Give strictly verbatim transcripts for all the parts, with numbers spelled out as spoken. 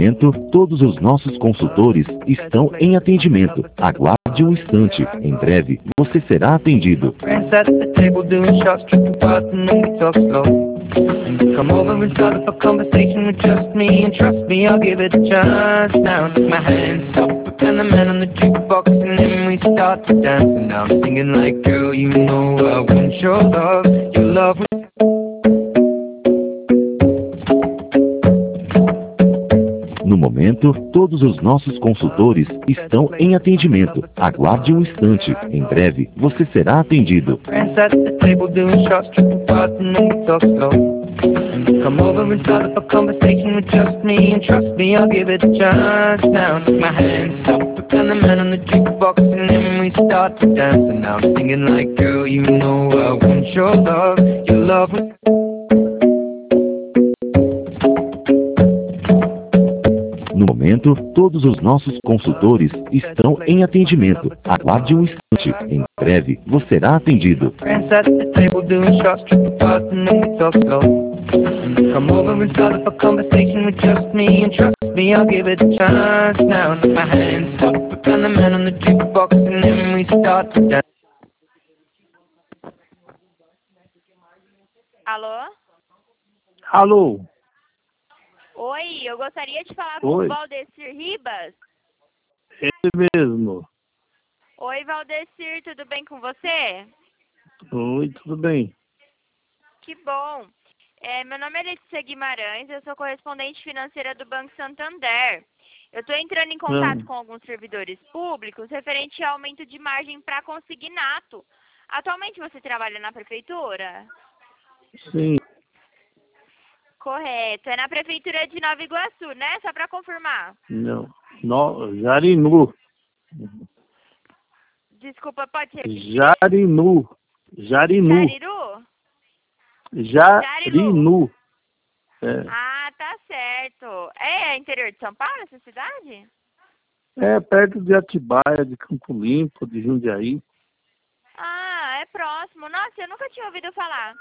momento, todos os nossos consultores estão em atendimento. Aguarde um instante. Em breve, você será atendido. Friends at the table doing shots, tripping fast, and then we talk slow. And you come over and start up a conversation with just me, and trust me, I'll give it a chance. Now take my hand, stop, and the man on the jukebox, and then we start to dance. And now I'm singing like, girl, you know I want your love, your love. No momento, todos os nossos consultores estão em atendimento. Aguarde um instante. Em breve, você será atendido. Friends at the table doing shots, tripping fast, and then we talk slow. And you come over and start up a conversation with just me, and trust me, I'll give it a chance. Now take my hand, stop, and the man on the jukebox, and then we start to dance. And now I'm singing like, girl, you know I want your love, your love. No momento, todos os nossos consultores estão em atendimento. Aguarde um instante. Em breve, você será atendido. Friends at the table doing shots, tripping fast, and then we talk slow. And you come over and start up a conversation with just me, and trust me, I'll give it a chance. Now take my hand, stop, and the man on the jukebox, and then we start to dance. Alô? Alô? Oi, eu gostaria de falar com Oi. o Valdecir Ribas. Ele mesmo. Oi, Valdecir, tudo bem com você? Oi, tudo bem? Que bom. É, meu nome é Letícia Guimarães, eu sou correspondente financeira do Banco Santander. Eu estou entrando em contato Hum. com alguns servidores públicos referente ao aumento de margem para consignato. Atualmente você trabalha na prefeitura? Sim. Correto. É na prefeitura de Nova Iguaçu, né? Só para confirmar. Não. No, Jarinu. Desculpa, pode repetir? Jarinu. Jarinu. Jariru? Jarinu. É. Ah, tá certo. É interior de São Paulo, essa cidade? É perto de Atibaia, de Campo Limpo, de Jundiaí. Ah, é próximo. Nossa, eu nunca tinha ouvido falar.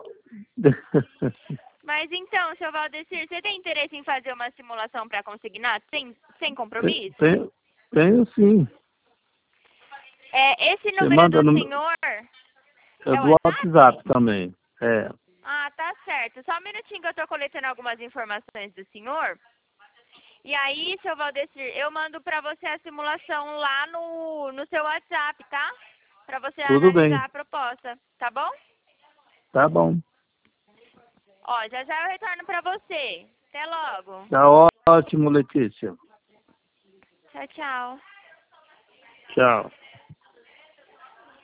Mas então, seu Valdecir, você tem interesse em fazer uma simulação para consignato sem, sem compromisso? Tenho, tenho sim. É, esse Você número manda do no- senhor... É É o do WhatsApp também. É. Ah, tá certo. Só um minutinho que eu tô coletando algumas informações do senhor. E aí, seu Valdecir, eu mando pra você a simulação lá no, no seu WhatsApp, tá? Pra você Tudo analisar bem. a proposta, tá bom? Tá bom. Ó, já já eu retorno pra você. Até logo. Tá ótimo, Letícia. Tchau, tchau. Tchau.